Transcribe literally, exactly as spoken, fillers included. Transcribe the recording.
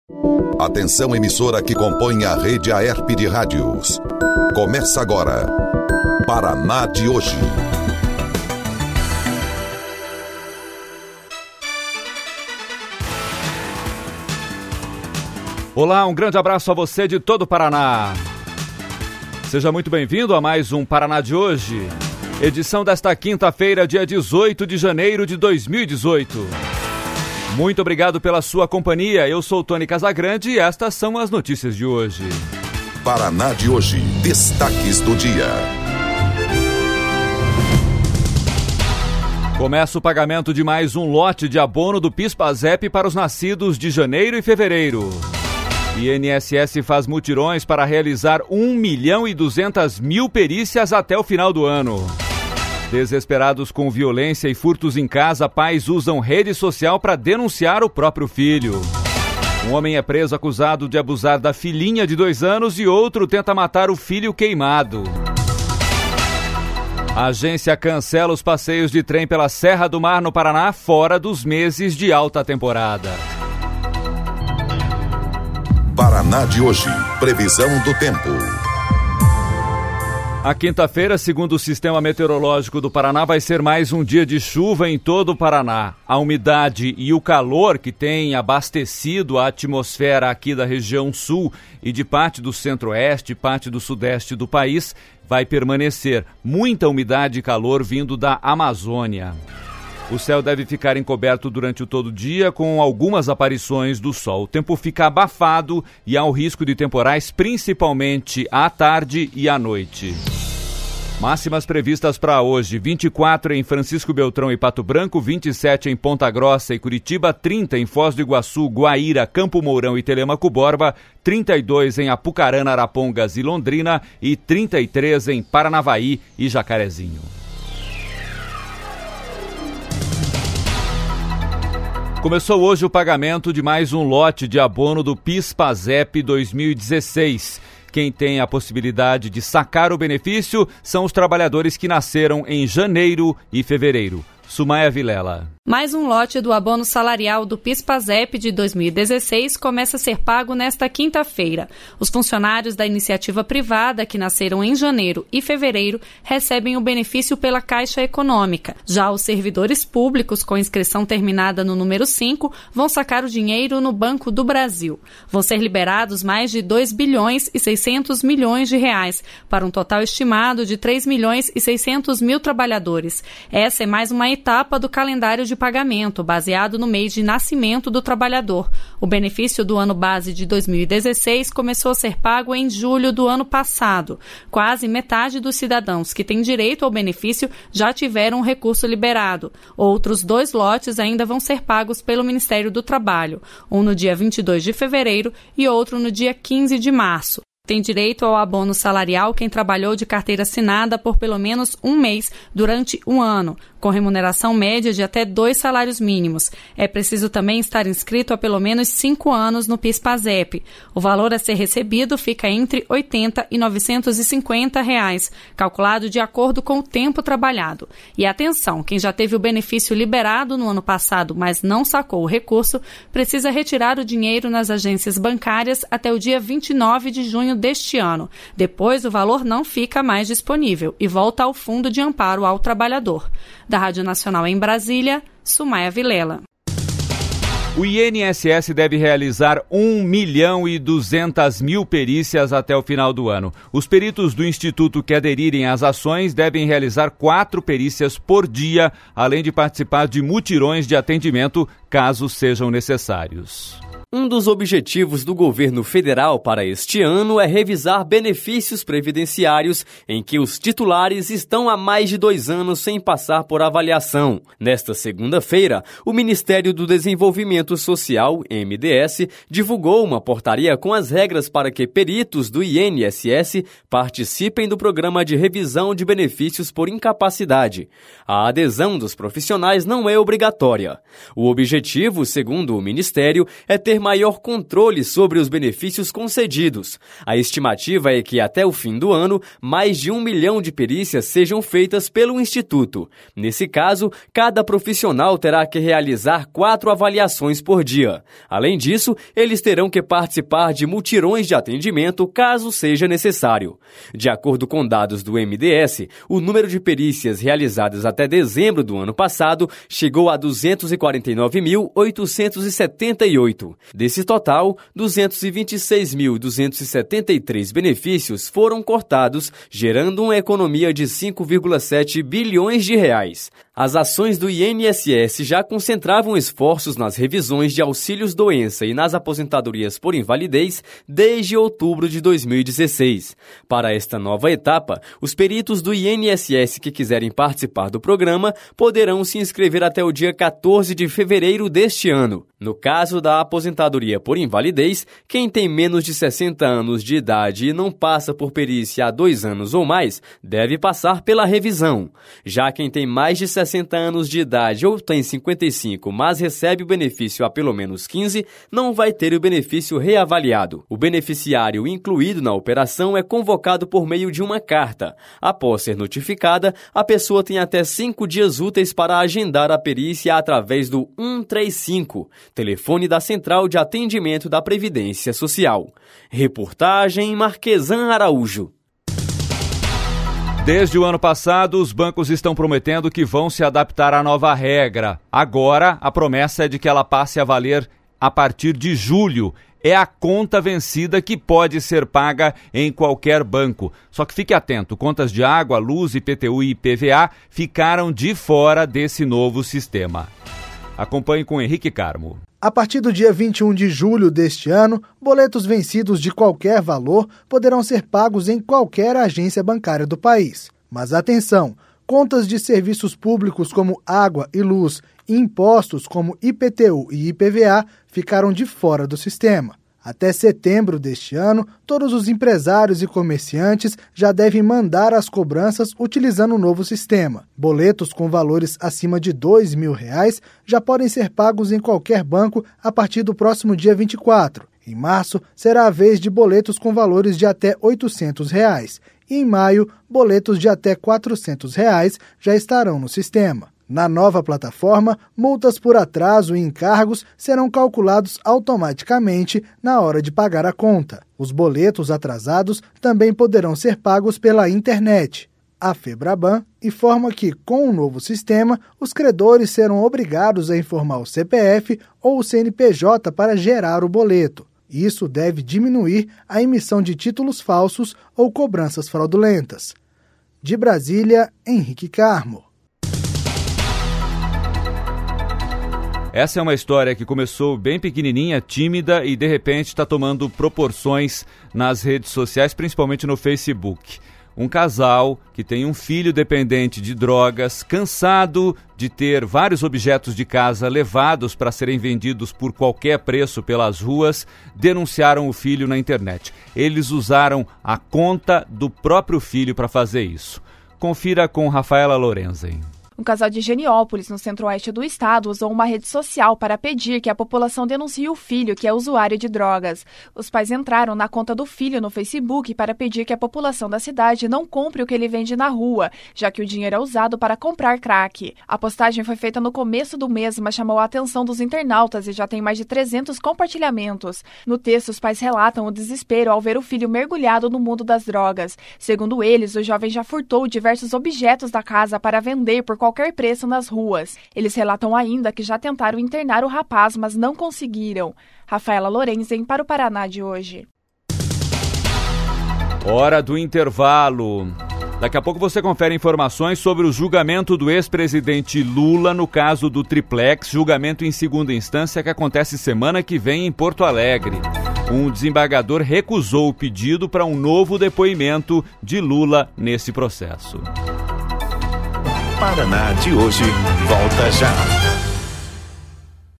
Atenção, emissora que compõe a rede Aerp de rádios. Começa agora, Paraná de hoje. Olá, um grande abraço a você de todo o Paraná. Seja muito bem-vindo a mais um Paraná de hoje, edição desta quinta-feira, dia dezoito de janeiro de dois mil e dezoito. Muito obrigado pela sua companhia, eu sou Tony Casagrande e estas são as notícias de hoje. Paraná de hoje, destaques do dia. Começa o pagamento de mais um lote de abono do PIS/PASEP para os nascidos de janeiro e fevereiro. I N S S faz mutirões para realizar um milhão e duzentas mil perícias até o final do ano. Desesperados com violência e furtos em casa, pais usam rede social para denunciar o próprio filho. Um homem é preso acusado de abusar da filhinha de dois anos e outro tenta matar o filho queimado. A agência cancela os passeios de trem pela Serra do Mar no Paraná fora dos meses de alta temporada. Paraná de hoje, previsão do tempo. A quinta-feira, segundo o Sistema Meteorológico do Paraná, vai ser mais um dia de chuva em todo o Paraná. A umidade e o calor que tem abastecido a atmosfera aqui da região sul e de parte do centro-oeste e parte do sudeste do país vai permanecer. Muita umidade e calor vindo da Amazônia. O céu deve ficar encoberto durante o todo dia, com algumas aparições do sol. O tempo fica abafado e há o risco de temporais, principalmente à tarde e à noite. Máximas previstas para hoje: vinte e quatro em Francisco Beltrão e Pato Branco, vinte e sete em Ponta Grossa e Curitiba, trinta em Foz do Iguaçu, Guaíra, Campo Mourão e Telêmaco Borba, trinta e dois em Apucarana, Arapongas e Londrina e trinta e três em Paranavaí e Jacarezinho. Começou hoje o pagamento de mais um lote de abono do PIS/PASEP dois mil e dezesseis. Quem tem a possibilidade de sacar o benefício são os trabalhadores que nasceram em janeiro e fevereiro. Sumaia Vilela. Mais um lote do abono salarial do PIS/PASEP de dois mil e dezesseis começa a ser pago nesta quinta-feira. Os funcionários da iniciativa privada que nasceram em janeiro e fevereiro recebem o benefício pela Caixa Econômica. Já os servidores públicos com inscrição terminada no número cinco vão sacar o dinheiro no Banco do Brasil. Vão ser liberados mais de dois bilhões e seiscentos milhões de reais, para um total estimado de três milhões e seiscentos mil trabalhadores. Essa é mais uma etapa do calendário de pagamento, baseado no mês de nascimento do trabalhador. O benefício do ano base de dois mil e dezesseis começou a ser pago em julho do ano passado. Quase metade dos cidadãos que têm direito ao benefício já tiveram um recurso liberado. Outros dois lotes ainda vão ser pagos pelo Ministério do Trabalho, um no dia vinte e dois de fevereiro e outro no dia quinze de março. Tem direito ao abono salarial quem trabalhou de carteira assinada por pelo menos um mês durante um ano, com remuneração média de até dois salários mínimos. É preciso também estar inscrito há pelo menos cinco anos no PIS/PASEP. O valor a ser recebido fica entre oitenta e novecentos e cinquenta reais, calculado de acordo com o tempo trabalhado. E atenção, quem já teve o benefício liberado no ano passado, mas não sacou o recurso, precisa retirar o dinheiro nas agências bancárias até o dia vinte e nove de junho deste ano. Depois, o valor não fica mais disponível e volta ao Fundo de Amparo ao Trabalhador. Da Rádio Nacional em Brasília, Sumaia Vilela. O I N S S deve realizar um milhão e duzentas mil perícias até o final do ano. Os peritos do Instituto que aderirem às ações devem realizar quatro perícias por dia, além de participar de mutirões de atendimento, caso sejam necessários. Um dos objetivos do governo federal para este ano é revisar benefícios previdenciários em que os titulares estão há mais de dois anos sem passar por avaliação. Nesta segunda-feira, o Ministério do Desenvolvimento Social, M D S, divulgou uma portaria com as regras para que peritos do I N S S participem do programa de revisão de benefícios por incapacidade. A adesão dos profissionais não é obrigatória. O objetivo, segundo o Ministério, é ter maior controle sobre os benefícios concedidos. A estimativa é que até o fim do ano, mais de um milhão de perícias sejam feitas pelo Instituto. Nesse caso, cada profissional terá que realizar quatro avaliações por dia. Além disso, eles terão que participar de mutirões de atendimento caso seja necessário. De acordo com dados do M D S, o número de perícias realizadas até dezembro do ano passado chegou a duzentos e quarenta e nove mil, oitocentos e setenta e oito. Desse total, duzentos e vinte e seis mil, duzentos e setenta e três benefícios foram cortados, gerando uma economia de cinco vírgula sete bilhões de reais. As ações do I N S S já concentravam esforços nas revisões de auxílios-doença e nas aposentadorias por invalidez desde outubro de dois mil e dezesseis. Para esta nova etapa, os peritos do I N S S que quiserem participar do programa poderão se inscrever até o dia quatorze de fevereiro deste ano. No caso da aposentadoria por invalidez, quem tem menos de sessenta anos de idade e não passa por perícia há dois anos ou mais, deve passar pela revisão. Já quem tem mais de sessenta anos de idade ou tem cinquenta e cinco, mas recebe o benefício há pelo menos quinze, não vai ter o benefício reavaliado. O beneficiário incluído na operação é convocado por meio de uma carta. Após ser notificada, a pessoa tem até cinco dias úteis para agendar a perícia através do cento e trinta e cinco, telefone da Central de Atendimento da Previdência Social. Reportagem Marquesan Araújo. Desde o ano passado, os bancos estão prometendo que vão se adaptar à nova regra. Agora, a promessa é de que ela passe a valer a partir de julho. É a conta vencida que pode ser paga em qualquer banco. Só que fique atento, contas de água, luz, I P T U e I P V A ficaram de fora desse novo sistema. Acompanhe com Henrique Carmo. A partir do dia vinte e um de julho deste ano, boletos vencidos de qualquer valor poderão ser pagos em qualquer agência bancária do país. Mas atenção, contas de serviços públicos como água e luz e impostos como I P T U e I P V A ficaram de fora do sistema. Até setembro deste ano, todos os empresários e comerciantes já devem mandar as cobranças utilizando o novo sistema. Boletos com valores acima de dois mil reais já podem ser pagos em qualquer banco a partir do próximo dia vinte e quatro. Em março, será a vez de boletos com valores de até oitocentos reais. E em maio, boletos de até quatrocentos reais já estarão no sistema. Na nova plataforma, multas por atraso e encargos serão calculados automaticamente na hora de pagar a conta. Os boletos atrasados também poderão ser pagos pela internet. A Febraban informa que, com o novo sistema, os credores serão obrigados a informar o C P F ou o C N P J para gerar o boleto. Isso deve diminuir a emissão de títulos falsos ou cobranças fraudulentas. De Brasília, Henrique Carmo. Essa é uma história que começou bem pequenininha, tímida e de repente está tomando proporções nas redes sociais, principalmente no Facebook. Um casal que tem um filho dependente de drogas, cansado de ter vários objetos de casa levados para serem vendidos por qualquer preço pelas ruas, denunciaram o filho na internet. Eles usaram a conta do próprio filho para fazer isso. Confira com Rafaela Lorenzen. Um casal de Higienópolis, no centro-oeste do estado, usou uma rede social para pedir que a população denuncie o filho, que é usuário de drogas. Os pais entraram na conta do filho no Facebook para pedir que a população da cidade não compre o que ele vende na rua, já que o dinheiro é usado para comprar crack. A postagem foi feita no começo do mês, mas chamou a atenção dos internautas e já tem mais de trezentos compartilhamentos. No texto, os pais relatam o desespero ao ver o filho mergulhado no mundo das drogas. Segundo eles, o jovem já furtou diversos objetos da casa para vender por qualquer preço nas ruas. Eles relatam ainda que já tentaram internar o rapaz, mas não conseguiram. Rafaela Lorenzen para o Paraná de hoje. Hora do intervalo. Daqui a pouco você confere informações sobre o julgamento do ex-presidente Lula no caso do Triplex, julgamento em segunda instância que acontece semana que vem em Porto Alegre. Um desembargador recusou o pedido para um novo depoimento de Lula nesse processo. Paraná de hoje volta já.